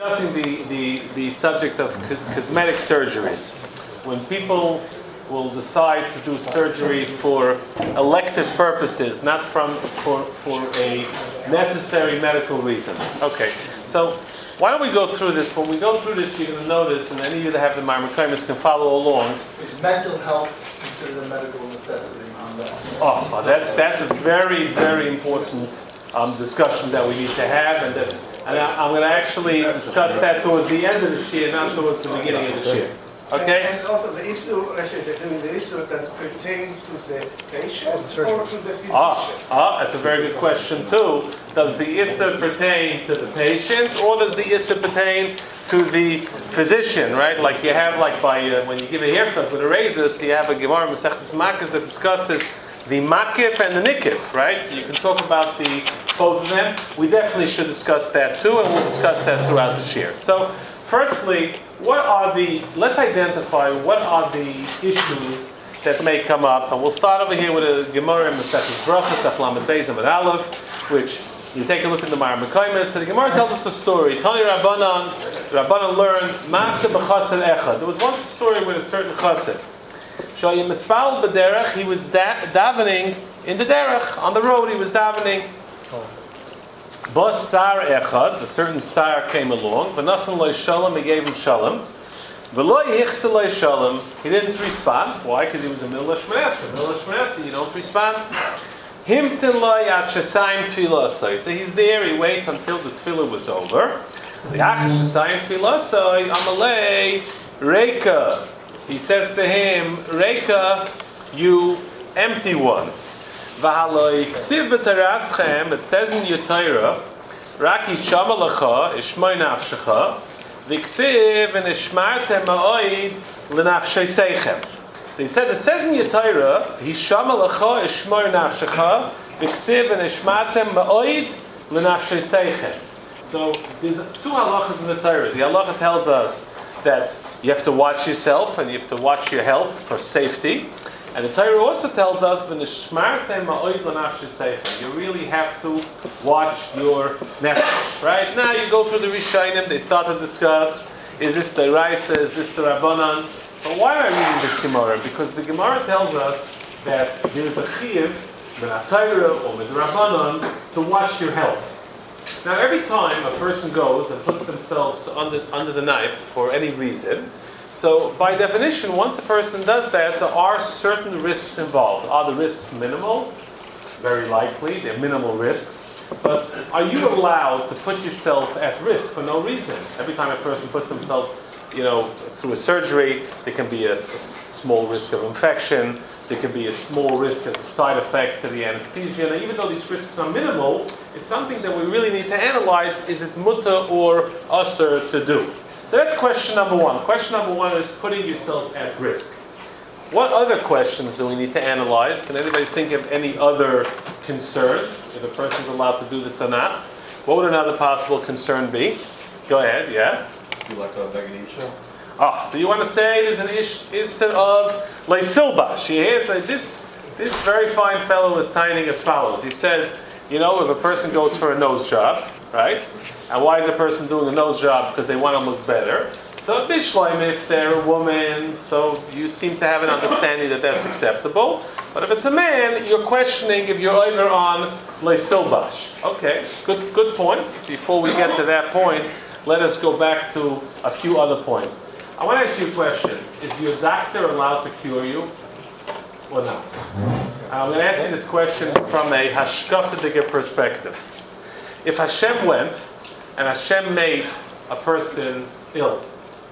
Discussing the subject of cosmetic surgeries. When people will decide to do surgery for elective purposes, not for a necessary medical reason. Okay, so why don't we go through this? When we go through this, you're going to notice, and any of you that have the Marmakaimis can follow along. Is mental health considered a medical necessity on that? Oh, that's a very, very important discussion that we need to have, and I'm going to actually discuss that towards the end of the shir, not towards the beginning of the shir. Okay? And also the issue, the issue that pertains to the patient or to the physician. That's a very good question too. Does the issue pertain to the patient, or does the issue pertain to the physician? Right? Like you have, when you give a haircut with a razor, so you have a Gemara Masechtas Makos that discusses the makif and the nikif, right? So you can talk about both of them. We definitely should discuss that too, and we'll discuss that throughout the year. So, firstly, let's identify what are the issues that may come up, and we'll start over here with a Gemara in Masechtas Brachos, Daf Lamed Beis Amud Aleph, which you take a look in the Marmakaimis. So the Gemara tells us a story. Tani Rabbanan learned Maaseh b'chassid echad. There was once a story with a certain chassid. Shayim mispal b'derech, he was davening in the derech, on the road he was davening. Bas sar echad, a certain sar came along, v'nasan lo shalom, he gave him shalom. V'lo yichse lo shalom, he didn't respond. Why? Because he was a middle Shmoneh Esrei. You don't respond. Himtin lo yat shesayim tefillah asay. So he's there, he waits until the tefillah was over. Yach shesayim tefillah asay, amalei reika. He says to him, Reika, you empty one. It says in your Torah, Raki shama lacha, ishmai nafshecha, v'ksiv v'nishmartem ha'oid l'nafshei seichem. So it says in your Torah, Hishama lacha, ishmai nafshecha, v'ksiv v'nishmartem ha'oid l'nafshei seichem. So there's two halachas in the Torah. The halacha tells us that you have to watch yourself and you have to watch your health for safety. And the Torah also tells us, you really have to watch your nefesh. Right? Now you go through the Rishonim, they start to discuss, is this the Raisa, is this the Rabbanan? But why am I reading this Gemara? Because the Gemara tells us that there is a chiyuv, with Torah or with Rabbanan, to watch your health. Now, every time a person goes and puts themselves under the knife for any reason, so by definition, once a person does that, there are certain risks involved. Are the risks minimal? Very likely, they're minimal risks. But are you allowed to put yourself at risk for no reason? Every time a person puts themselves, through a surgery, there can be a small risk of infection. There can be a small risk as a side effect to the anesthesia. And even though these risks are minimal, it's something that we really need to analyze. Is it mutter or asur to do? So that's question number one. Question number one is putting yourself at risk. What other questions do we need to analyze? Can anybody think of any other concerns? If a person's allowed to do this or not? What would another possible concern be? Go ahead, yeah? Do like a veganisha? So you want to say there's an issue of leisilbash. This very fine fellow is tining as follows. He says, if a person goes for a nose job, right? And why is a person doing a nose job? Because they want to look better. So if they're a woman, so you seem to have an understanding that that's acceptable. But if it's a man, you're questioning if you're either on leisilbash. Okay, good point. Before we get to that point, let us go back to a few other points. I want to ask you a question. Is your doctor allowed to cure you or not? I'm going to ask you this question from a hashkafidige perspective. If Hashem went and Hashem made a person ill,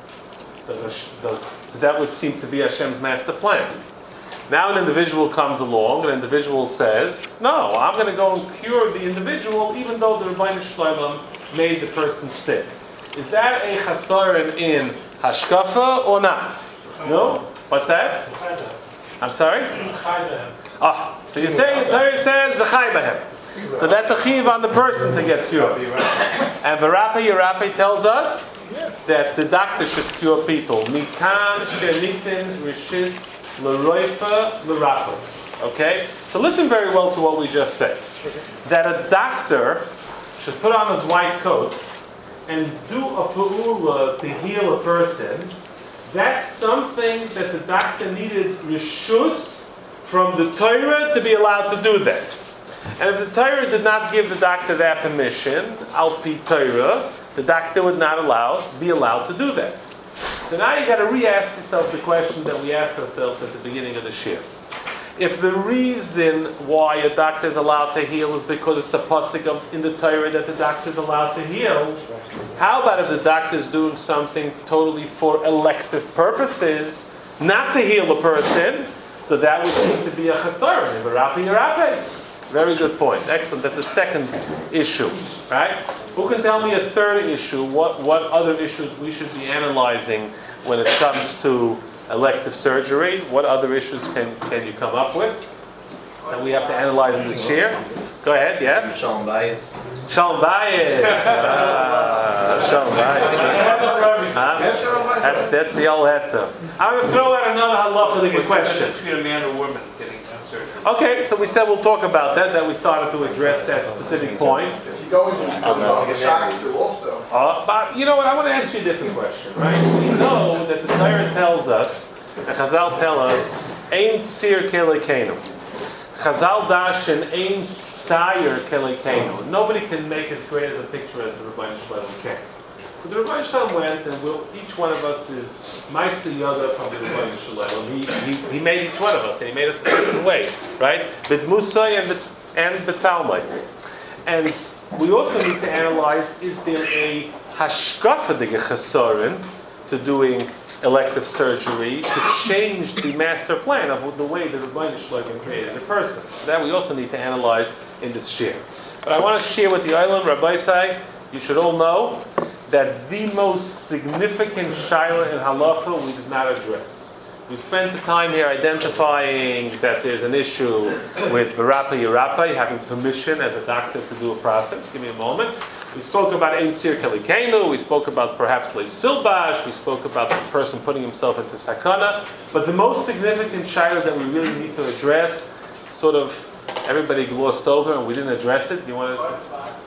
so that would seem to be Hashem's master plan. Now an individual comes along, an individual says, no, I'm going to go and cure the individual even though the Rebbeinu Shlomo made the person sick. Is that a chasaron in hashkafa or not? No? What's that? I'm sorry? So you're saying the Torah says v'chai b'hem. So that's a chiv on the person to get cured. And Yerapi tells us that the doctor should cure people. Mikan shenitin rishis l'roifa l'rapos. Okay? So listen very well to what we just said. That a doctor should put on his white coat and do a pa'ula to heal a person, that's something that the doctor needed rishus from the Torah to be allowed to do that. And if the Torah did not give the doctor that permission, al pi Torah, the doctor would not be allowed to do that. So now you got to re-ask yourself the question that we asked ourselves at the beginning of the shir. If the reason why a doctor is allowed to heal is because it's a pasuk in the Torah that the doctor is allowed to heal, how about if the doctor is doing something totally for elective purposes, not to heal a person? So that would seem to be a chasaron, a rapi. Very good point. Excellent. That's a second issue, right? Who can tell me a third issue? What other issues we should be analyzing when it comes to elective surgery? What other issues can you come up with that we have to analyze in this year? Go ahead, yeah? Shalom Bayis. Shalom Bayis. Shalom Bayis. That's the old heta. I'm going to throw out another halachic question. Between a man or woman getting surgery. Okay, so we said we'll talk about that we started to address that specific point. If you go into Shaksu also. But you know what, I want to ask you a different question, right? We know that the Torah tells us, and Chazal tell us, Ein Tzir Kelekenu. Chazal Dashin Ein Tzayer Kelekenu. Nobody can make as great as a picture as the Rebbeinu Shalom can. So the Rebbeinu Shalom went, and each one of us is Maisa Yoda from the Rebbeinu Shalom. He made each one of us, and he made us a certain way, right? B'dmusay and B'tzalmai. And we also need to analyze, is there a hashkafa de chesaron to doing elective surgery to change the master plan of the way the Rebbeinu Shalom created the person? So that we also need to analyze in this shir. But I want to share with the Olam, Rabbi Sai, you should all know that the most significant shaila in halacha we did not address. We spent the time here identifying that there's an issue with v'rapi having permission as a doctor to do a process. Give me a moment. We spoke about Ein Tzir Kelekenu. We spoke about perhaps Leisilbash. We spoke about the person putting himself into sakana. But the most significant shaila that we really need to address, sort of everybody glossed over and we didn't address it. You want to?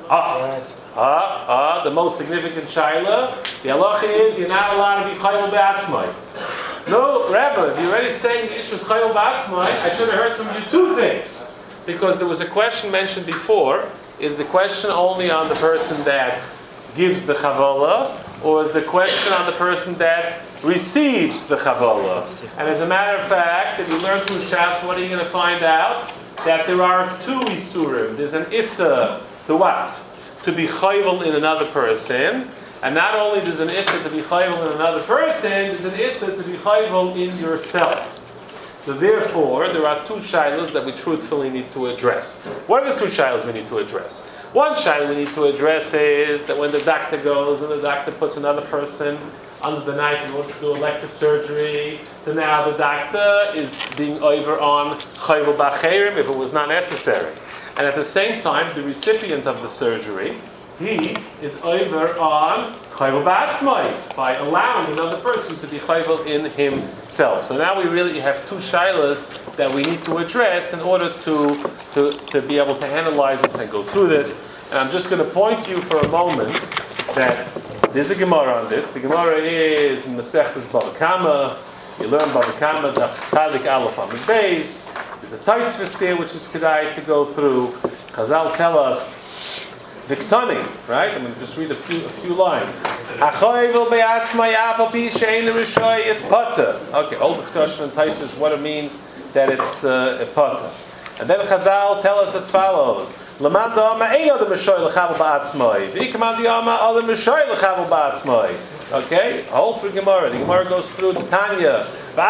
The most significant shaila. The halacha is you're not allowed to be chayil be'atzmai. No, Rabbi, if you're already saying the issue is chayil b'atzmai, I should have heard from you two things. Because there was a question mentioned before, is the question only on the person that gives the chavala, or is the question on the person that receives the chavala? And as a matter of fact, if you learn through Shas, what are you going to find out? That there are two isurim. There's an issa to what? To be chayil in another person. And not only does an issa to be chayil in another person, there's an issa to be chayil in yourself. So therefore, there are two shilas that we truthfully need to address. What are the two shilas we need to address? One shilah we need to address is that when the doctor goes and the doctor puts another person under the knife in order to do elective surgery, so now the doctor is being over on chayil b'acherim if it was not necessary. And at the same time, the recipient of the surgery, he is over on chayil b'atzmai by allowing another person to be chayil in himself. So now we really have two shilas that we need to address in order to be able to analyze this and go through this. And I'm just going to point you for a moment that there's a Gemara on this. The Gemara is in Masechtas Bava Kama. You learn Bava Kama, the Tzadik Aleph on the base. There's a Taisvis there which is kedai to go through. Chazal tell us Viktani, right? I'm going to just read a few lines. Okay, whole discussion in Taisvis what it means that it's a pata. And then Chazal tell us as follows. Okay, whole for Gemara. The Gemara goes through the Tanya.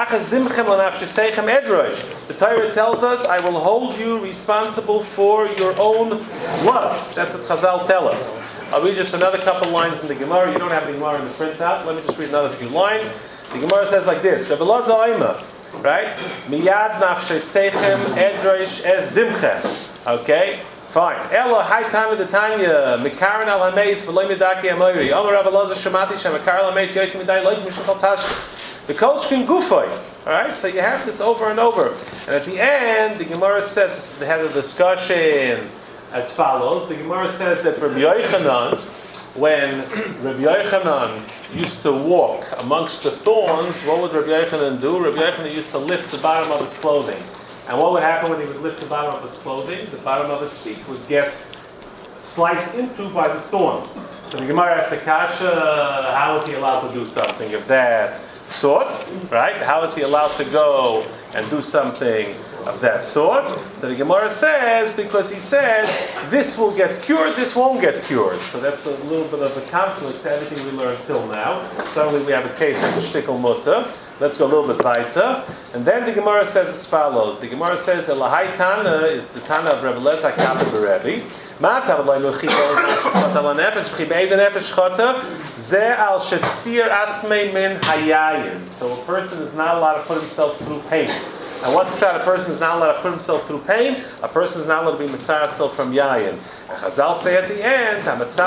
The Torah tells us, I will hold you responsible for your own blood. That's what Chazal tell us. I'll read just another couple lines in the Gemara. You don't have the Gemara in the printout. Let me just read another few lines. The Gemara says like this. Right? Miyad nafshe seichem edroish es dimchem. Okay? Fine. Ella haytam the Tanya mikaran al hameis v'loy midaki amoyri. Omer Rav Elazar shemati shemakaran al hameis yoshim midai loy mishachal tashkis. The kolshkin gufoy. All right. So you have this over and over. And at the end, the Gemara says it has a discussion as follows. The Gemara says that Rabbi Yochanan when Rabbi Yochanan used to walk amongst the thorns, what would Rabbi Yochanan do? Rabbi Yochanan used to lift the bottom of his clothing. And what would happen when he would lift the bottom of his clothing? The bottom of his feet would get sliced into by the thorns. So the Gemara asks the kasha, how is he allowed to do something of that sort? Right? How is he allowed to go and do something of that sort? So the Gemara says, because he said, this will get cured, this won't get cured. So that's a little bit of a conflict to everything we learned till now. Suddenly we have a case of shtickle mutter. Let's go a little bit weiter. And then the Gemara says as follows. The Gemara says, Elahai Tana is the Tana of Rebbe Lezer HaKabel Berebi. So a person is not allowed to put himself through pain. And once a person is not allowed to put himself through pain, a person is not allowed to be mitzvah himself from yayin. And Chazal say at the end,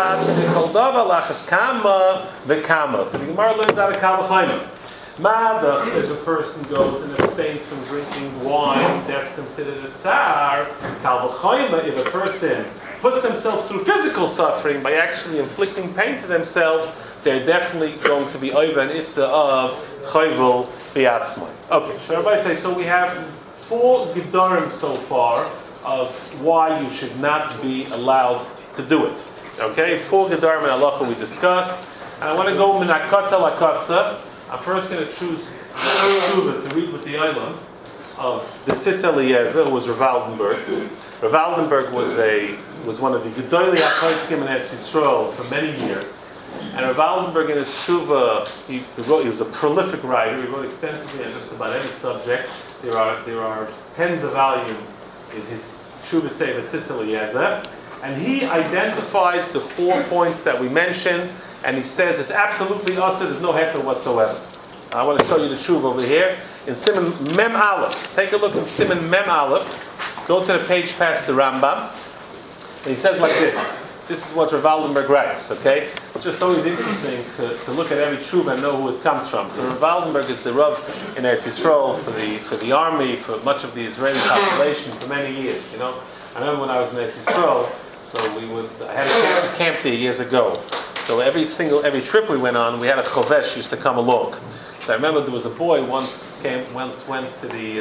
so the Gemara learns out of Kal V'chomer. If a person goes and abstains from drinking wine, that's considered a tsar. Kal V'chomer, if a person puts themselves through physical suffering by actually inflicting pain to themselves, they're definitely going to be over an issa of chayvul biatzmai. Okay, so everybody say, so we have 4 gedarim so far of why you should not be allowed to do it. Okay, 4 gedarim in halacha we discussed. And I want to go minakatza lakatza. I'm first going to choose to read with the Eilam of the Tzitz Eliezer, who was Rav Altenberg. Rav Altenberg was one of the Gedolei HaChodskim in Eretz Yisrael for many years. And Rav Altenberg in his Shuva, he was a prolific writer. He wrote extensively on just about any subject. There are tens of volumes in his Shuva Sefer Tzitz Eliezer. And he identifies the 4 points that we mentioned, and he says it's absolutely usher, there's no heter whatsoever. I want to show you the Shuva over here. In Siman Mem Aleph, take a look in Siman Mem Aleph, go to the page past the Rambam, and he says like this. This is what Rav Altenberg writes, okay? It's just always interesting to look at every Shuva and know who it comes from. So Rav Altenberg is the Rav in Eretz Yisrael for the army, for much of the Israeli population for many years, you know. I remember when I was in Eretz Yisrael, so I had a camp there years ago. So every trip we went on, we had a chovesh used to come along. So I remember there was a boy once went to the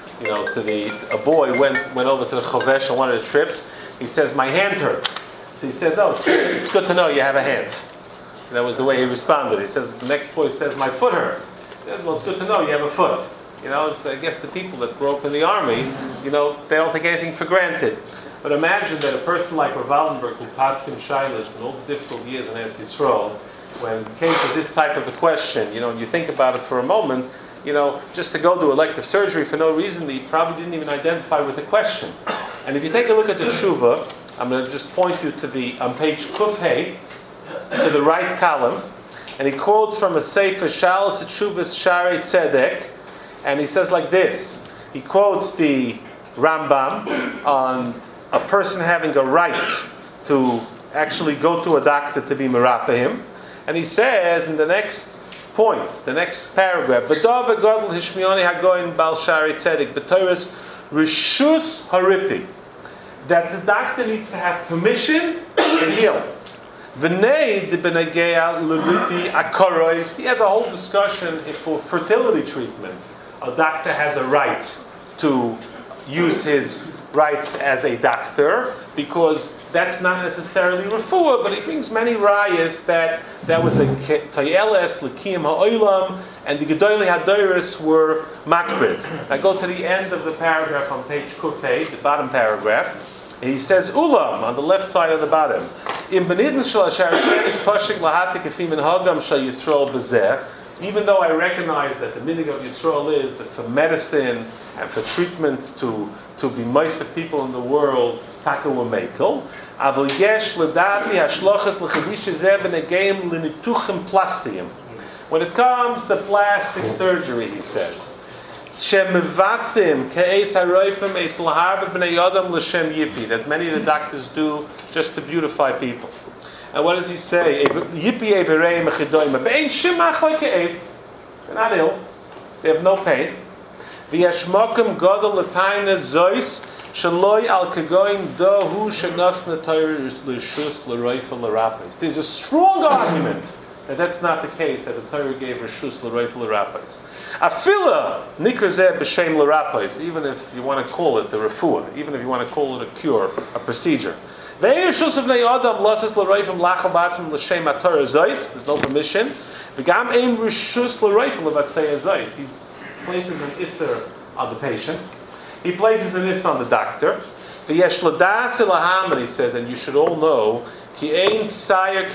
a boy went over to the chovesh on one of the trips. He says, my hand hurts. So he says, oh, it's good to know you have a hand. And that was the way he responded. He says, the next boy says, my foot hurts. He says, well, it's good to know you have a foot. You know, it's, I guess the people that grow up in the army, you know, they don't take anything for granted. But imagine that a person like Rav Altenberg, who passed in Shilas and all the difficult years in Eretz Yisrael, when it came to this type of a question, you know, and you think about it for a moment, you know, just to go do elective surgery for no reason, he probably didn't even identify with the question. And if you take a look at the Shuva, I'm going to just point you to on page Kuf Hey, to the right column, and he quotes from a Sefer Shalos Tshuvas Sharei Tzedek, and he says like this. He quotes the Rambam on a person having a right to actually go to a doctor to be merapeh him, and he says in the next point, the next paragraph, B'dav v'godl hishmioni hagoyin bal Sharei Tzedek b'toras rishus haripi, that the doctor needs to have permission to heal. V'nei de b'negea l'ripi akorois. He has a whole discussion for fertility treatment. A doctor has a right to use his rights as a doctor, because that's not necessarily refuah, but he brings many rayas that was a tayeles l'kiyam ha'olam, and the gedolei hadoros were makbid. I go to the end of the paragraph on page Kufay, the bottom paragraph, and he says ulam on the left side of the bottom. Even though I recognize that the minig of Yisrael is that for medicine and for treatment to be most of people in the world, taka wa mekel, aval yesh l'dati hashlochas l'chadisha zeh b'negeim l'nituchim plastiyim. When it comes to plastic surgery, he says, shemivatzim ke'es haroifim eitz l'harba b'nei yodam l'shem yipi, that many of the doctors do just to beautify people. And what does he say? Yipi everei mechidoyim be'ein shemach leke'ev. They're not ill. They have no pain. V'yashmokim godol l'tayna zois Shaloi al kagoin dohu shenasna Torah l'shus l'roifa l'rapis. There's a strong argument that that's not the case, that the Torah gave reshus l'roifa l'rapis. Afila nikrazeh b'shem l'rapis, even if you want to call it the refuah, even if you want to call it a cure, a procedure. There's no permission. He places an isser on the patient. He places an isser on the doctor. And he says, and you should all know, he says,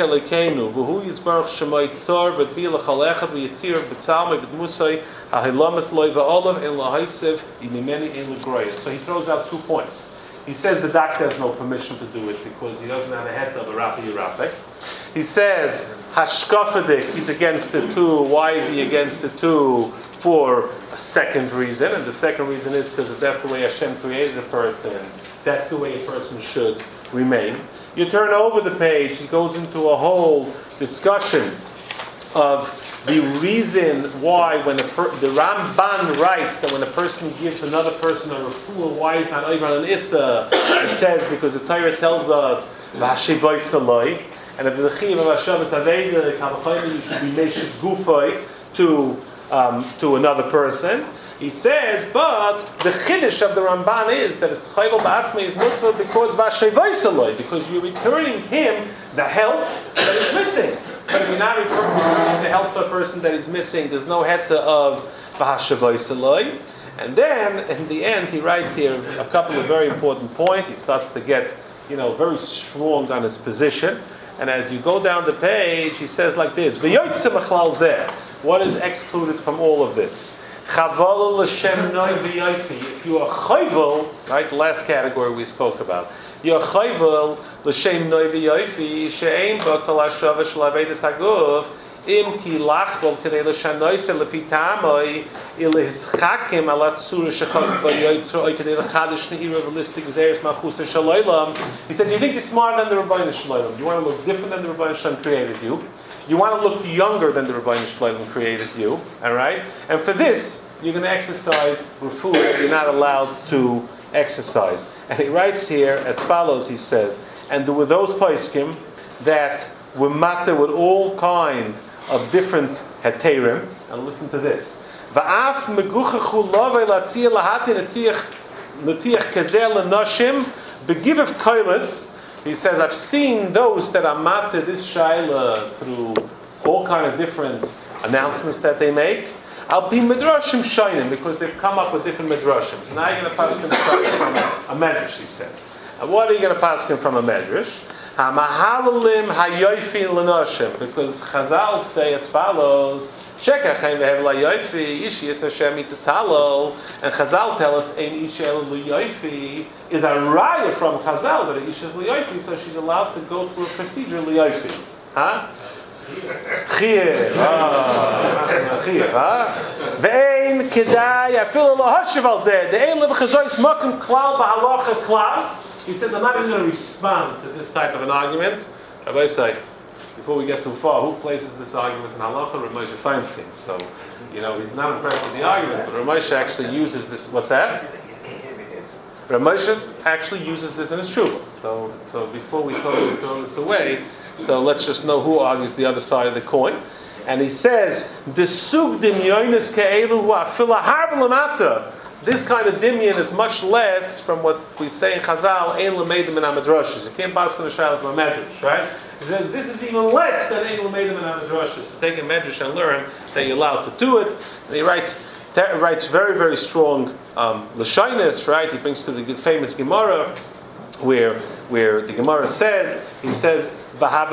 so he throws out 2 points. He says the doctor has no permission to do it because he doesn't have a head of a rabbi. He says hashkafadik, he's against it too. Why is he against it too? For a second reason, and the second reason is because if that's the way Hashem created a person, that's the way a person should remain. You turn over the page, he goes into a whole discussion of the reason why when the Ramban writes that when a person gives another person a refuah, why is not over an issa? It says because the Torah tells us v'hashivay saloi, and if the chiv of Hashavas Aveda Kavachayim, you should be meshit gufay to another person. He says, but the chiddush of the Ramban is that it's chayvel ba'atzmei is mitzvah because v'hashivay saloi, because you're returning him the help that is missing. But if you're not returning the help to a person that is missing, there's no heta of v'hashavay saloi. And then, in the end, he writes here a couple of very important points. He starts to get, very strong on his position. And as you go down the page, he says like this: V'yotzeh machlal zeh. What is excluded from all of this? Chaval l'shem noi v'yofi. If you are chayvel, right, the last category we spoke about. You're chayvel l'shem noi v'yofi she'ein ba kol hashava shel avedas haguf im ki lachbol kedei l'shanoise l'pitamoi il'hischakim alat surah shechak b'yotzro oy kedei l'chadish ne'ira v'listik zeres malchusa shaloylam. He says, you think you're smarter than the Rabbeinu Shloim. You want to look different than the Rabbeinu Shloim created you. You want to look younger than the Rabbeinu Shloim created you. All right? And for this, you're going to exercise refuah that you're not allowed to exercise. And he writes here as follows, he says, and there were those poskim that were matter with all kinds of different heterim. And listen to this. Va'af meguchachu lovei latzia lahati netiach kazel l'noshim begivav koilis. He says, I've seen those that are matter this shaila through all kind of different announcements that they make. I'll be midrashim shining because they've come up with different midrashim. So now you're going to pass him from a medrash, he says. And what are you going to pass him from a medrash? Hamahalalim hayoyfi l'noshim, because Chazal say as follows: Shekachem ve'hev layoyfi ishi yis Hashem itis halal, and Chazal tell us ein ishi el layoyfi is a raya from Chazal that ishi is layoyfi, so she's allowed to go through a procedure layoyfi. Huh? Chiyah, ve'ein kedai afilu lahashiv al zeh de'ein le'v'chazois makom klal b'halacha klal. He says, I'm not even going to respond to this type of an argument. Rabbi say, before we get too far, who places this argument in halacha? Rav Moshe Feinstein. So, he's not impressed with the argument, but Rav Moshe actually uses this. What's that? Rav Moshe actually uses this in his tshuva. So before we throw this away, so let's just know who argues the other side of the coin. And he says, the sug dimyonis ke'elu hu afila harba lamata. This kind of dimyan is much less from what we say in Chazal, ein l'meidim in hamadrashos. You can't pass on a shayla from a medrash, right? He says this is even less than ein l'meidim in hamadrashos. To take a medrash and learn that you're allowed to do it. And he writes very, very strong l'shainis, right? He brings to the famous Gemara where the Gemara says, he says, he says,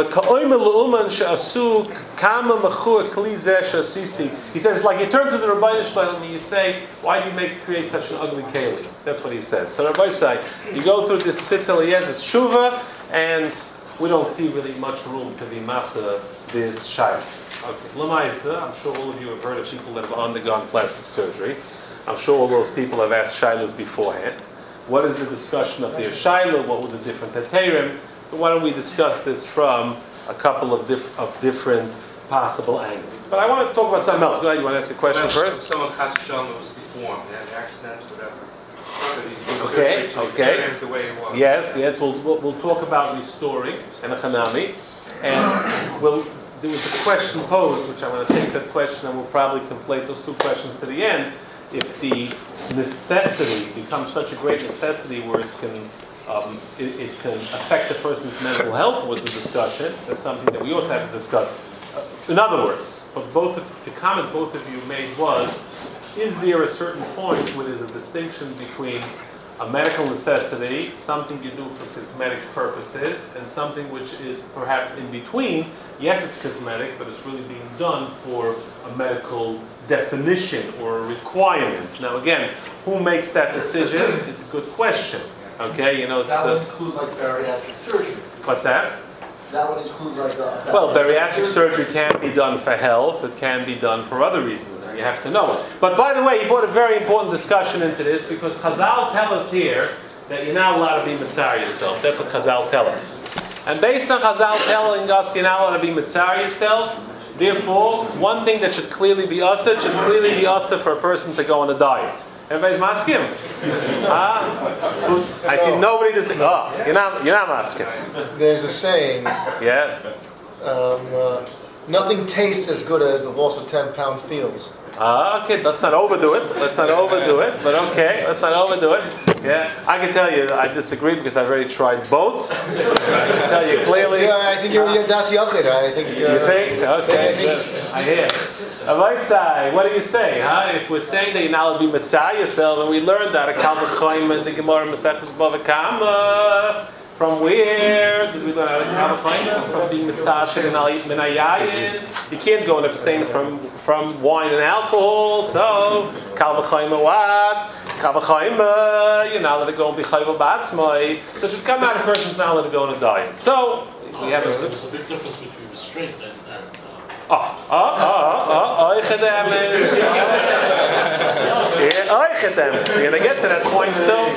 like you turn to the Rabbeinu Shloim and you say, why do you create such an ugly keli? That's what he says. So Rabbi say, you go through this Sitz Eliezer's Shuva, and we don't see really much room to be mafta this shayla. Okay, Lamaisa, I'm sure all of you have heard of people that have undergone plastic surgery. I'm sure all those people have asked shaylas beforehand. What is the discussion of their shayla? What were the different heterim? So why don't we discuss this from a couple of different possible angles. But I want to talk about something else. Go ahead, you want to ask a question first? Someone Chas Shalom was deformed, he had an accident, whatever. Okay, to okay. return it the way it was. Yes, we'll talk about restoring and a chanami, and there was a question posed, which I'm going to take that question and we'll probably conflate those two questions to the end. If the necessity becomes such a great necessity where it can affect the person's mental health, was a discussion. That's something that we also have to discuss. In other words, the comment both of you made was, is there a certain point where there's a distinction between a medical necessity, something you do for cosmetic purposes, and something which is perhaps in between? Yes, it's cosmetic, but it's really being done for a medical definition or a requirement. Now again, who makes that decision is a good question. Okay, it's... That would include like bariatric surgery. What's that? That would include like a... Well, bariatric surgery can be done for health. It can be done for other reasons, and you have to know it. But by the way, he brought a very important discussion into this, because Chazal tell us here that you're not allowed to be mitzar yourself. That's what Chazal tell us. And based on Chazal telling us you're not allowed to be mitzar yourself, therefore, one thing that should clearly be usher, should clearly be usher for a person to go on a diet. Everybody's masking. I see nobody to say, you're not masking. There's a saying, Yeah. nothing tastes as good as the loss of 10 pound feels. Okay, let's not overdo it. But okay, let's not overdo it. Yeah, I can tell you I disagree because I've already tried both. I can tell you clearly. Yeah, I think you're Das Yachid. I think. You think? Okay, good. I hear. Avaisai, what do you say? If we're saying that you're not allowed to be mitzah yourself, and we learned that a Kal V'Chaim in the Gemara Masechtas Bava Kama. From where did we learn out of Kal V'Chaim? From being mitzah and minayayin. You can't go and abstain from wine and alcohol. So Kal V'Chaim what? Kal V'Chaim, you're not allowed to go and be chayva b'atzmai. So just come out, a person's not allowed to go on a diet. So we have there's a big difference between restraint and You're gonna get to that point soon.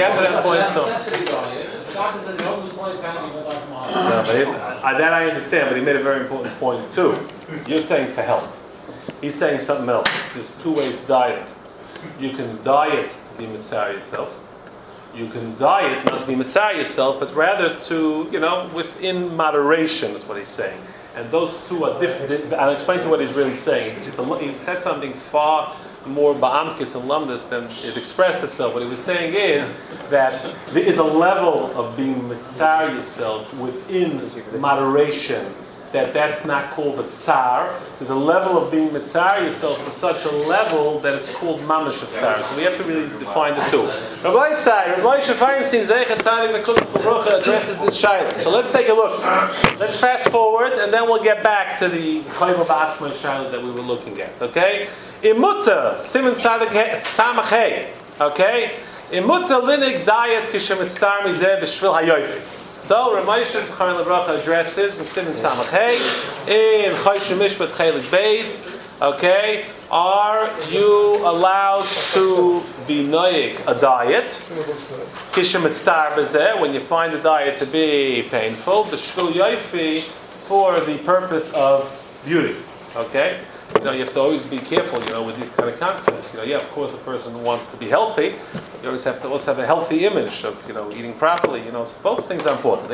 No, but that I understand, but he made a very important point too. You're saying for health. He's saying something else. There's two ways dieting. You can diet to be mitzvah yourself. You can diet not to be mitzvah yourself, but rather to, within moderation is what he's saying. And those two are different. I'll explain to you what he's really saying. He said something far more ba'amkis and lamdas than it expressed itself. What he was saying is that there is a level of being mitzar yourself within moderation. That's not called a tsar. There's a level of being mitzar yourself to such a level that it's called mamash tsar. So we have to really define the two. Rabbi Feinstein Zeichet Tzadik Nekudas L'Brocha addresses this shaila. So let's take a look. Let's fast forward and then we'll get back to the chayva ba'atzma shailas that we were looking at. Okay? Imuta Siman Samachei. Okay? Imuta linig diet kishemitzdar mizeh b'shvil hayofi. So Ramesha Zcharin Lebracha addresses in Siman Samachei in Choshen Mishpat Chelik Beis. Okay, are you allowed to be noyig a diet? Kishemitzdar b'zeh, when you find the diet to be painful, the shvil yofi for the purpose of beauty. Okay. You have to always be careful, with these kind of concepts. Of course, a person wants to be healthy. But you always have to also have a healthy image of, eating properly. So both things are important.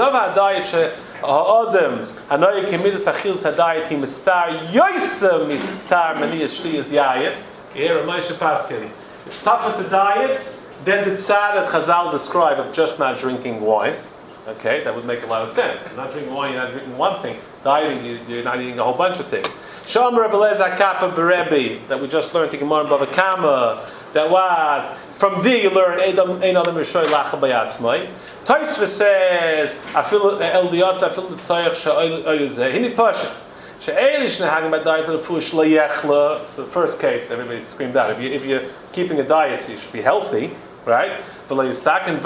It's tougher to diet than the tzad that Chazal described of just not drinking wine. Okay, that would make a lot of sense. You're not drinking wine, you're not drinking one thing. Dieting, you're not eating a whole bunch of things. Shom Rebbe Lezer Kappa Berebi, that we just learned in Gemara in Bava Kama, that what? From there you learn Ein Adam Rishoy Lacha Bayatzmai. Tosfos says, Afil El Dios Afil Tzayach Sha'oy Yuzeh. Hini Pasha. She'elish Nehagim B'Dayet L'Fush L'Yechla. It's the first case everybody screamed out. If you're keeping a diet, so you should be healthy, right? Then there is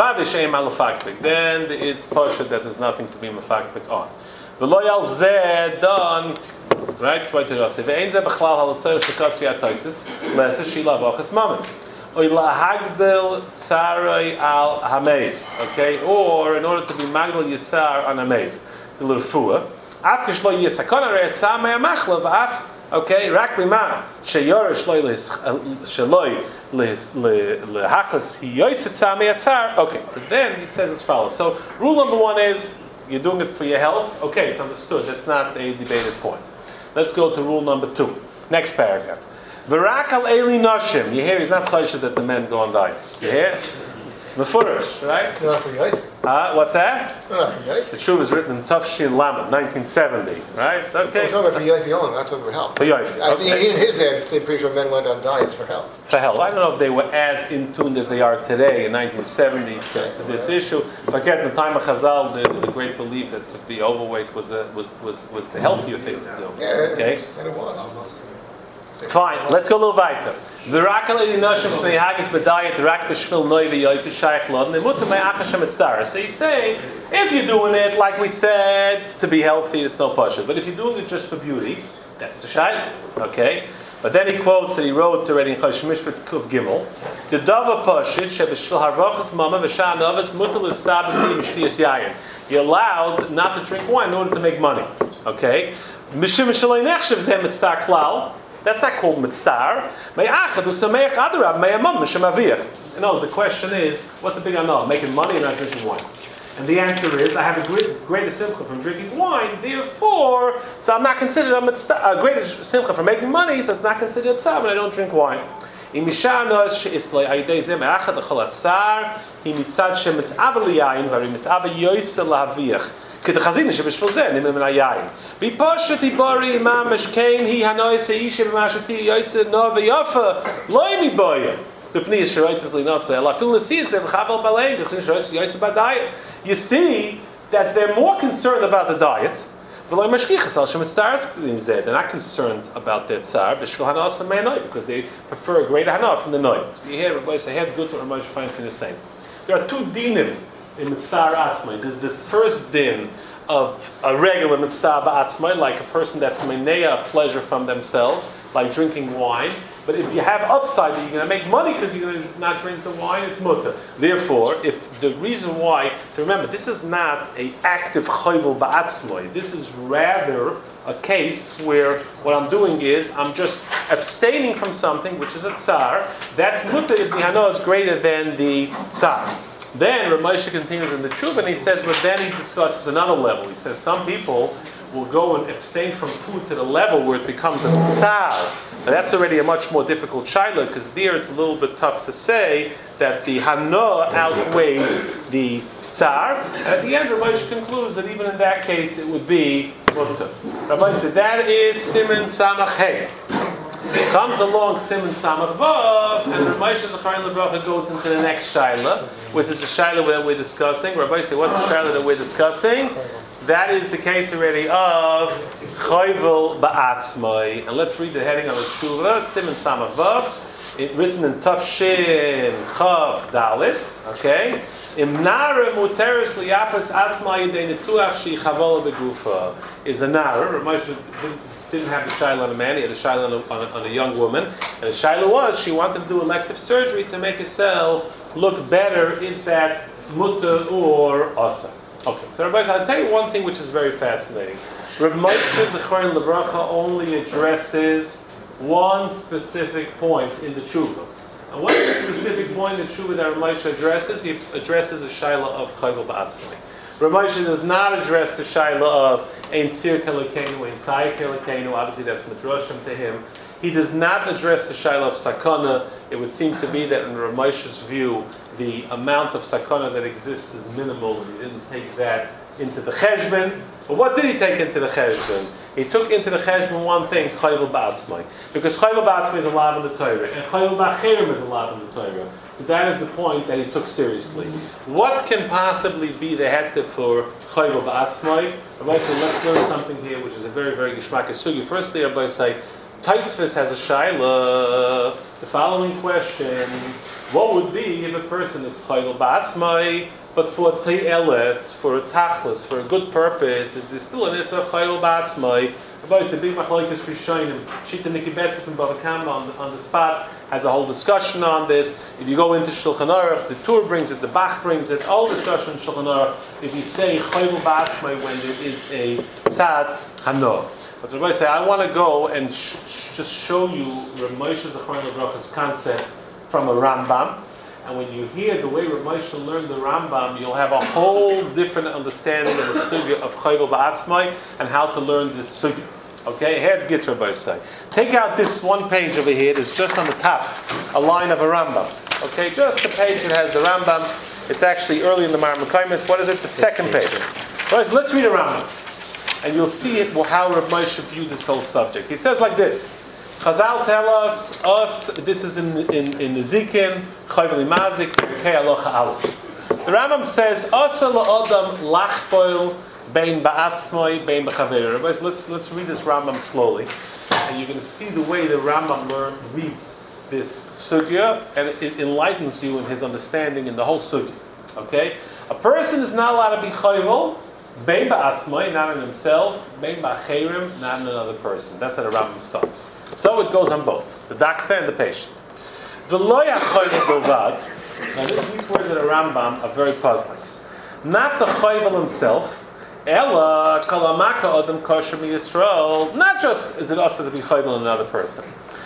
Pasha that there's nothing to be mafakbik on. V'loyal zeh done, right? Quite to us. If ein zeh b'chlal halasoy shekasri atoisis, lesa shila b'achas mamen. Oy lahagdel tzaray al hameis. Okay, or in order to be magdel yitzar on hameis, the l'rfuah. Af kishlo yisakon arei tzar me'amachla v'af Okay, rak b'ma sheyorish sheloi lehachas hiyoyset sami atzar. Okay, so then he says as follows. So rule number one is you're doing it for your health. Okay, it's understood. That's not a debated point. Let's go to rule number 2. Next paragraph. V'rak al eli nashim. You hear he's not chayshah that the men go on diets. You hear? It's mefurish, right? Not for Yoif. What's that? Not for Yoif. The Shuv is written in Tafshin Lamed, 1970, right? Okay. We're talking about for Yoif only, we're not talking about health. For Yoif, I think okay. in his day, they're pretty sure men went on diets for health. For health. I don't know if they were as in tune as they are today in 1970 to this issue. If I get in the time of Chazal, there was a great belief that to be overweight was the healthier thing to do. Yeah, Okay? and it was. Fine, let's go a little weiter. So you say, if you're doing it, like we said, to be healthy, it's no pasha. But if you're doing it just for beauty, that's the shayla. Okay? But then he quotes that he wrote already in Chosh Mishpat Kuf Gimel, the Dava Pashit, Shebeshvil Harvachas Mama V'Sha Novas Mutal Etztab Mishtiyas Yayin. You're allowed not to drink wine in order to make money. Okay? Mishim Shalei Nechshev Zeh Mitztar Klal. That's not called mitzvah. In other words, the question is, what's the big anah? Making money and not drinking wine? And the answer is, I have a greater simcha from drinking wine, therefore, so I'm not considered a greater simcha from making money, so it's not considered a tzar when I don't drink wine. כדחזין שבשביל זה נמנע מן היין. בפושט יבורי ממש כן היא הנויס האישה במשתי יויסה נו ויופה לא מבויה. בפני שרויצס לנוסה, אלא אפילו נסיס כזה וחבל בלעים, בפני שרויצס יויסה בדיet. You see that they're more concerned about the diet, ולא משכיחס על שמצטרס בין זה. They're not concerned about their tsar, בשביל הנוס למנוי, because they prefer a greater hanoi from the noi. So you hear Rabbi say, head's good, but Rabbi finds in the same. There are 2 dinim in mitzvah atzmai. There's the first din of a regular mitzvah atzmai, like a person that's menea a pleasure from themselves, like drinking wine. But if you have upside that you're going to make money because you're going to not drink the wine, it's mutter. Therefore, if the reason why, so remember, this is not an active chayvul ba'atzmai. This is rather a case where what I'm doing is I'm just abstaining from something which is a tsar. That's mutter if the hana is greater than the tsar. Then Rav Moshe continues in the Tshuva and he says, but then he discusses another level. He says some people will go and abstain from food to the level where it becomes a tsar. Now that's already a much more difficult shaila because there it's a little bit tough to say that the hana outweighs the tsar. And at the end, Rav Moshe concludes that even in that case it would be mutter. Rav Moshe said that is Siman Samach Hey. Comes along Siman Samach Vav, and Rav Moshe Zacharin Lebracha goes into the next shaila, which is the shaila that we're discussing. Rabbi said, what's the shaila that we're discussing? That is the case already of Chayvul Ba'atzmai. And let's read the heading of the Shuvah, Siman Samach Vav, written in Tafshin Chav Dalit. Okay? Im nara muteris liyapas atzmai yedei netuach shi chavola begufa. Is a nara. Rav Moshe didn't have the shaila on a man, he had the shaila on a young woman. And the shaila was, she wanted to do elective surgery to make herself look better. Is that mutter or asa? Okay, so Rabbi, I'll tell you one thing which is very fascinating. Rav Moshe Zacharin Lebracha only addresses one specific point in the tshuva. And what is the specific point in the tshuva that Rav Moshe addresses? He addresses the shaila of chayvul ba'atzmai. Rav Moshe does not address the shaila of ein sir kelekenu, ein sayik kelekenu. Obviously, that's midrashim to him. He does not address the shaila of sakana. It would seem to be that in Rav Moshe's view, the amount of sakana that exists is minimal, and he didn't take that into the cheshbon. But what did he take into the cheshbon? He took into the cheshbon one thing, chayvul ba'atzmai, because chayvul ba'atzmai is allowed in the Torah, and chayvul ba'achirim is allowed in the Torah. So that is the point that he took seriously. What can possibly be the heter for chayvul ba'atzmai? Rabbi said, let's learn something here, which is a very, very geshmak sugi. Firstly, Rabbi say, Taisvis has a shaila. The following question: what would be if a person is chayvul ba'atzmai, but for te'eles, for a tachlis, for a good purpose, is there still an issa chayvul ba'atzmai? Rabbi said, big machlokes rishonim. Shita Nikibetzis and Bava Kama on the spot has a whole discussion on this. If you go into Shulchan Aruch, the Tur brings it, the Bach brings it, all discussion in Shulchan Aruch. If you say chayvul ba'atzmai when there is a tzad hano. But Rabbi say, I want to go and just show you Rav Moshe Zechron Lebracha's concept from a Rambam. And when you hear the way Rav Moshe learned the Rambam, you'll have a whole different understanding of the sugya of Chayvel Ba'atzmai and how to learn this sugya. Okay, head get Rabbi say. Take out this one page over here. It's just on the top, a line of a Rambam. Okay, just the page that has the Rambam. It's actually early in the Mar Mekaymis. What is it? The second page. All right, so let's read a Rambam. And you'll see it, how Rav Moshe viewed this whole subject. He says like this. Chazal tell us, this is in Nezikin, Chayveli Mazik, Kei Aloha Aleph. The Rambam says, Asa la'adam lachboil bein ba'atzmoi, bein b'chaver. Let's read this Rambam slowly. And you're going to see the way the Rambam reads this sugya, and it enlightens you in his understanding in the whole sugya. Okay? A person is not allowed to be chayvel, bein ba'atzmoi, not in himself, bein ba'cherim, not in another person. That's how the Rambam starts. So it goes on both, the doctor and the patient. V'lo yachayvel bovad. Now these words of the Rambam are very puzzling. Not the chayvel himself, ella kalamaka adam kosher miyisrael. Not just is it also to be chayvel in another person,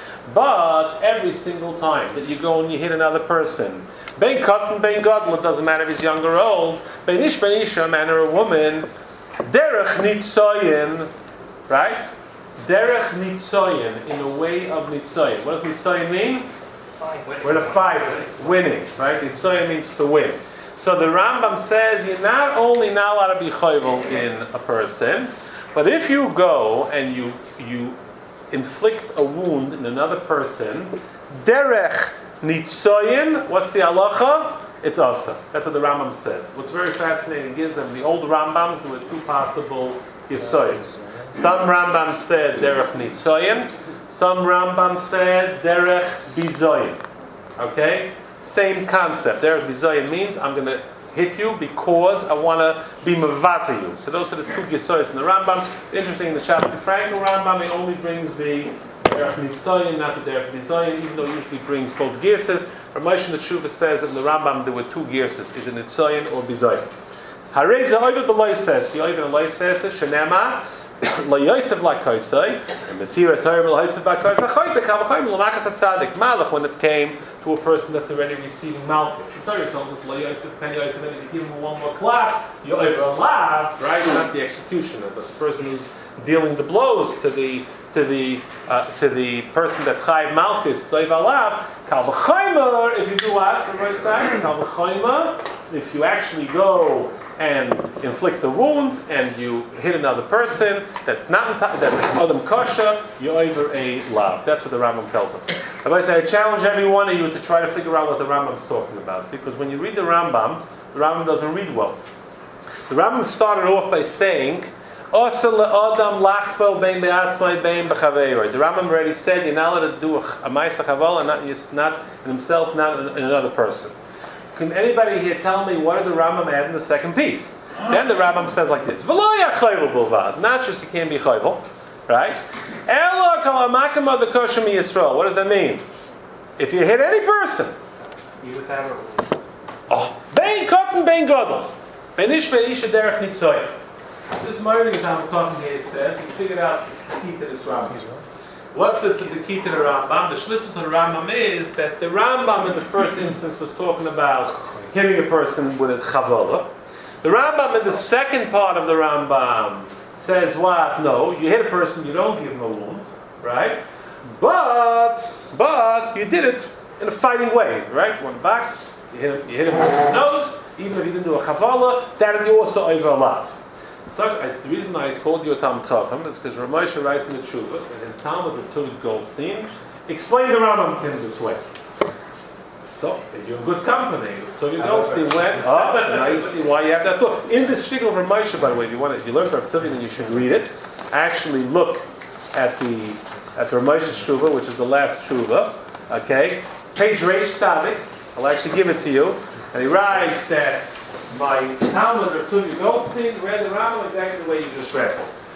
but every single time that you go and you hit another person, bein katan, bein gadol, it doesn't matter if he's young or old, bein ish, bein isha, a man or a woman, derech nitzoyin, right? Derech nitzoyin, in a way of nitzoyin. What does nitzoyin mean? We're in a fight, winning, right? Nitzoyin means to win. So the Rambam says you're not only not allowed to be chayvel in a person, but if you go and you inflict a wound in another person, derech nitzoyin, what's the halacha? It's asa. That's what the Rambam says. What's very fascinating is that the old Rambams, there were two possible yisoyos. Some Rambam said derech nitzoyin. Some Rambam said derech bizoyin. Okay? Same concept. Derech bizoyin means I'm going to hit you because I want to be mavaza you. So those are the two yisoyos in the Rambam. Interesting, in the Shabbos Frankel Rambam, it only brings the derech nitzoyin, not the derech bizoyin, even though it usually brings both girses. Rav Moshe Tshuva says that in the Rambam there were two girses. Is it nitzoyin or bizoyin? Hareza Oivet B'Loi says, the Oivet B'Loi says, Shenema, La Yosef La Koisai, and Mesira Torah La Yosef La Koisai, Choyte Kavachayim La Machas HaTzadik, Malach, when it came to a person that's already receiving Malchus. The Torah told us, La Yosef, Pen Yosef, and if you give him one more clap, you're over a laugh, right? Not the executioner, but the person who's dealing the blows to the person that's Chayiv Malchus, Soiv Alav, Kavachayim, if you do what? Kavachayim, if you actually go and inflict a wound and you hit another person that's not that's adam kosher, you're over a lav. That's what the Rambam tells us. I say I challenge every one of you to try to figure out what the Rambam is talking about, because when you read the Rambam doesn't read well. The Rambam started off by saying, the Rambam already said you're not allowed to do a ma'aseh chaval, and not in himself, not in another person. Can anybody here tell me what did the Rambam add in the second piece? Then the Rambam says like this: not just you can't be chayvel, right? What does that mean? If you hit any person, bein katan, bein gadol, bein ish, bein isha, derech nitzoyin. This is my reading I'm talking here. It says you figured out the key to this Rambam. What's the key to the Rambam? The shlichut to the Rambam is that the Rambam in the first instance was talking about hitting a person with a chavala. The Rambam in the second part of the Rambam says what? No, you hit a person, you don't give him a wound, right? But you did it in a fighting way, right? One box, you hit him in the nose, even if you didn't do a chavala, that you also over a lav. The reason I called you a Talmud Chacham is because Rav Moshe writes in the Tshuva that his Talmud of Tuvit Goldstein explained the Rambam in this way. So you're in good company. Tuvit Goldstein went. So now you see why you have that thought. In this shtickle of Rav Moshe, by the way, if you learn from Tuvit, then you should read it. Actually, look at the Rav Moshe's Tshuva, which is the last Tshuva. Okay, page Reish Sadik. I'll actually give it to you, and he writes that. My Talmud of Tuvit Goldstein read the Rambam exactly the way you just read it.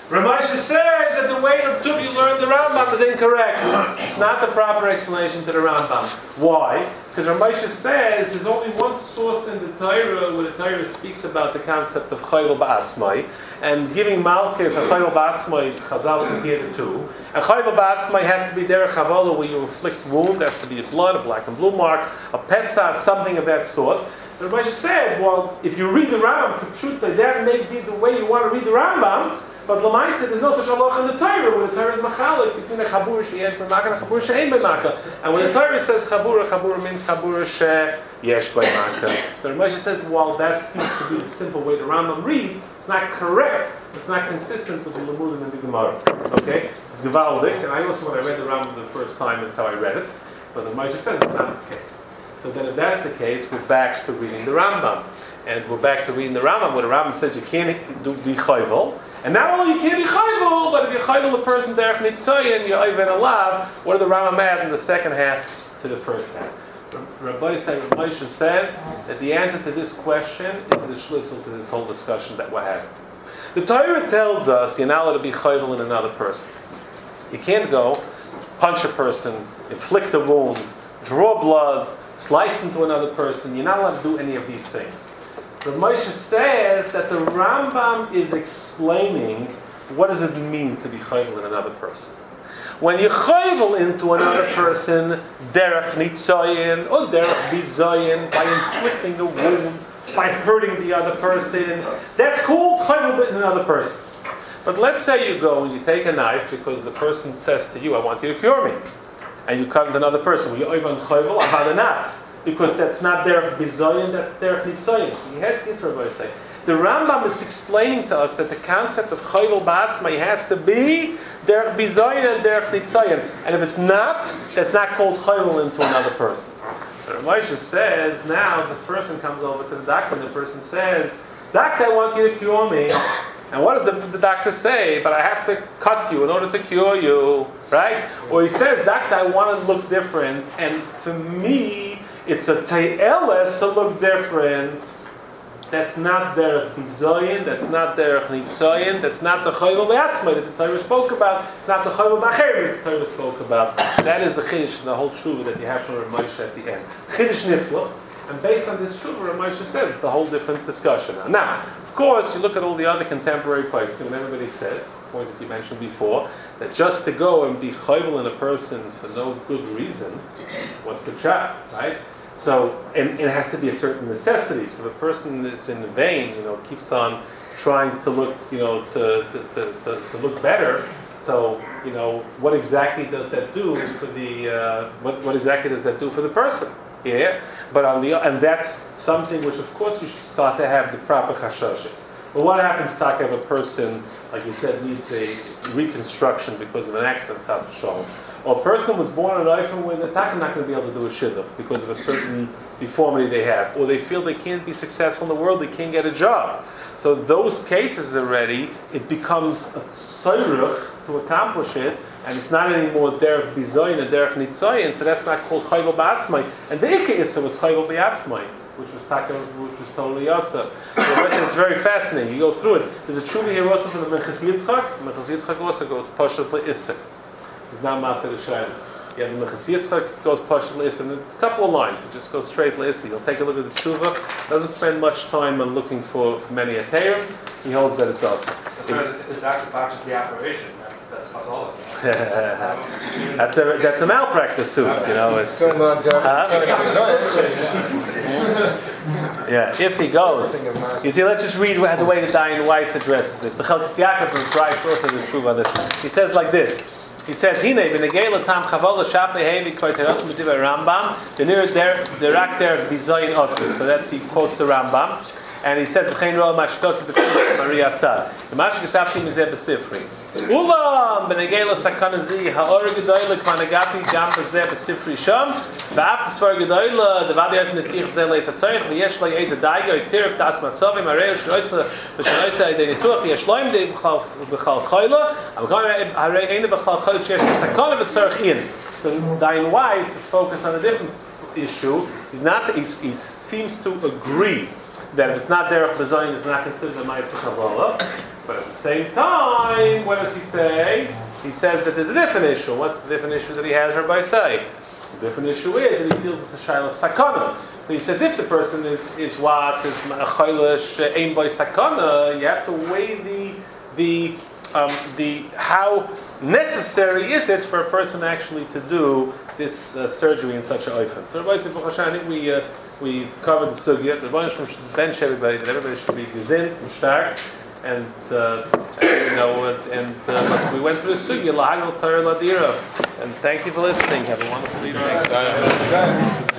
Ramosha says that the way Reb Tuvi learned the Rambam is incorrect. It's not the proper explanation to the Rambam. Why? Because Ramosha says there's only one source in the Torah where the Torah speaks about the concept of Chayil Ba'atzmai, and giving Malchus a Chayil Ba'atzmai, Chazal compared the two. And Chayil Ba'atzmai has to be derech havola, where you inflict wound, there has to be a blood, a black and blue mark, a petzah, something of that sort. But Ramosha said, well, if you read the Rambam, that may be the way you want to read the Rambam. But Lamaisa, there's no such halacha in the Torah, where the Torah is machalik between a chabura sheyesh b'maka and a chabura she'ein b'maka. And when the Torah says chabura means chabura sheyesh b'maka. So Ramosha says, well, that seems to be the simple way the Rambam reads. It's not correct. It's not consistent with the Lamudim and the Gemara. Okay? It's Gevaldik, and I also, when I read the Rambam the first time, that's how I read it. But Ramosha says it's not the case. So then if that's the case, we're back to reading the Rambam. And we're back to reading the Rambam, where the Rambam says you can't be chayvul. And not only you can't be chayvul, but if you're chayvul a person derech nitzayin, you're even alav. What did the Rambam add in the second half to the first half? Rabbi Moshe says that the answer to this question is the shlisel to this whole discussion that we're having. The Torah tells us you're not allowed to be chayvul in another person. You can't go punch a person, inflict a wound, draw blood, slice into another person. You're not allowed to do any of these things. Rav Moshe says that the Rambam is explaining what does it mean to be chayvul in another person. When you chayvul into another person, derech nitzayin or derech bizayin, by inflicting a wound, by hurting the other person, that's called chayvul in another person. But let's say you go and you take a knife because the person says to you, I want you to cure me. And you cut into another person. Well, you're even chayvul, how not? Because that's not derech bizayin, that's derech nitzayin. So you have to get Rabbi say. The Rambam is explaining to us that the concept of chayvul ba'atzmai has to be derech bizayin and derech nitzayin. And if it's not, that's not called chayvul into another person. So Rabbi says, now this person comes over to the doctor and the person says, Doctor, I want you to cure me. And what does the doctor say? But I have to cut you in order to cure you, right? Or he says, Doctor, I want to look different. And for me, it's a te'eles to look different. That's not derech bizayin, that's not derech nitzayin, that's not the chayvul ba'atzmai that the Torah spoke about. It's not the chayvul b'acher that the Torah spoke about. That is the chiddush, the whole tshuva that you have from Rav Moshe at the end. Chiddush nifla. And based on this tshuva, Rav Moshe says it's a whole different discussion. Now, of course, you look at all the other contemporary places, and everybody says, the point that you mentioned before, that just to go and be chayvul in a person for no good reason, what's the trap, right? So, and it has to be a certain necessity. So if a person is in vain, keeps on trying to look, to look better. So, what exactly does that do for the, what exactly does that do for the person? Yeah, but and that's something which, of course, you should start to have the proper chashashes. But what happens if a person, like you said, needs a reconstruction because of an accident, chas v'shalom, or a person was born in a life where they're not going to be able to do a shidduch because of a certain deformity they have, or they feel they can't be successful in the world, they can't get a job. So those cases already, it becomes a tzorech to accomplish it, and it's not anymore derech bizayin and derech nitzayin, so that's not called chayvul ba'atzmai. And the ikka issa was chayvul ba'atzmai, which was totally yasa. So it's very fascinating. You go through it. There's a tshuva here also from the Minchas Yitzchak. Minchas Yitzchak also goes pashut le'issa. It's not matter the shayla. You have the Minchas Yitzchak, it goes pashut le'issa. And a couple of lines, it just goes straight le'issa. You'll take a look at the tshuva. Doesn't spend much time on looking for many atayim. He holds that it's awesome. His doctor botches the operation. That's all. That's a malpractice suit, It's, yeah, if he goes. You see, let's just read the way the Dayan Weiss addresses this. The Chelkes Yaakov from Price also has truth on this. He says like this. He says, "Hine v'negei l'tam chaval l'shapei hevi koiteros m'diva Rambam v'nir derak der bizayin osis." So that's, he quotes the Rambam, and he says, "V'chein ro'al mashkos b'tfilas Maria Asad." The mashkos sapti mizeh b'sifri. Ulam b'negei l'sakana zi ha'or gedoyle k'managati gam b'zeh b'sifri sham v'af t'svar gedoyle d'vad yos netlich zeh le'tzatzoyich v'yesh lo yez adayga yitirif ta'as matzovim arei shloitz v'shloitz adei nituach yesh loim de b'chal chayla avgam harei eine b'chal chayla shesh b'sakana v'tzarech in. So Dayan Weiss is focused on a different issue. He seems to agree that if it's not derech bizayin, it's not considered a ma'aseh chavala. But at the same time, what does he say? He says that there's a different issue. What's the different issue that he has, Rabbi say? The different issue is that he feels it's a shaila of sakana. So he says if the person is chaylish aim by sakana, you have to weigh the how necessary is it for a person actually to do this surgery in such an oifen. So Rabbi said, I think we covered the sugya. The Rebbeinu Shalom should bench everybody, that everybody should be gezind and stark, and but we went through the sugya lahagel Torah ladira. And thank you for listening. Have a wonderful evening.